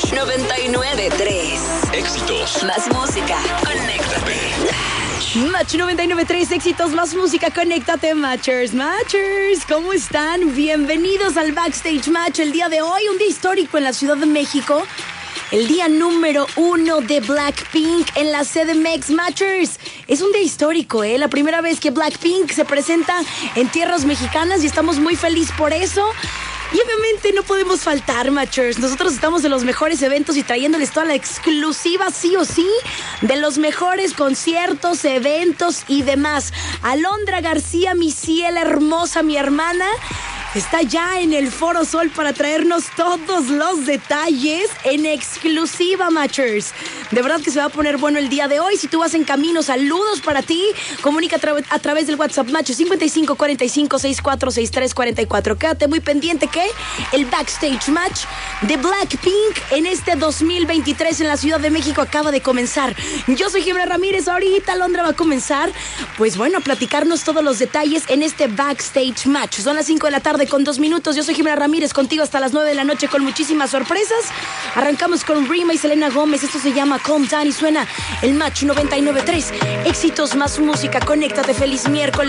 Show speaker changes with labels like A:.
A: 99.3.
B: Éxitos.
A: Más música. Conéctate.
C: Match 99.3, éxitos, más música, conéctate, Matchers. Matchers, ¿cómo están? Bienvenidos al Backstage Match. El día de hoy, un día histórico en la Ciudad de México. El día número 1 de Blackpink en la CDMX. Matchers. Es un día histórico, ¿eh? La primera vez que Blackpink se presenta en tierras mexicanas y estamos muy felices por eso. Y obviamente no podemos faltar, Matchers. Nosotros estamos en los mejores eventos y trayéndoles toda la exclusiva, sí o sí, de los mejores conciertos, eventos y demás. Alondra García, mi ciela hermosa, mi hermana, está ya en el Foro Sol para traernos todos los detalles en exclusiva, Matchers. De verdad que se va a poner bueno el día de hoy. Si tú vas en camino, saludos para ti. Comunica a través del WhatsApp Match 55 45 64 63 44. Quédate muy pendiente que el Backstage Match de Blackpink en este 2023 en la Ciudad de México acaba de comenzar. Yo soy Jimena Ramírez. Ahorita Alondra va a comenzar, pues bueno, a platicarnos todos los detalles en este Backstage Match. Son las 5 de la tarde con 2 minutos. Yo soy Jimena Ramírez, contigo hasta las 9 de la noche con muchísimas sorpresas. Arrancamos con Rima y Selena Gómez. Esto se llama Calm Down y suena el Match 99.3. Éxitos más música. Conéctate. Feliz miércoles.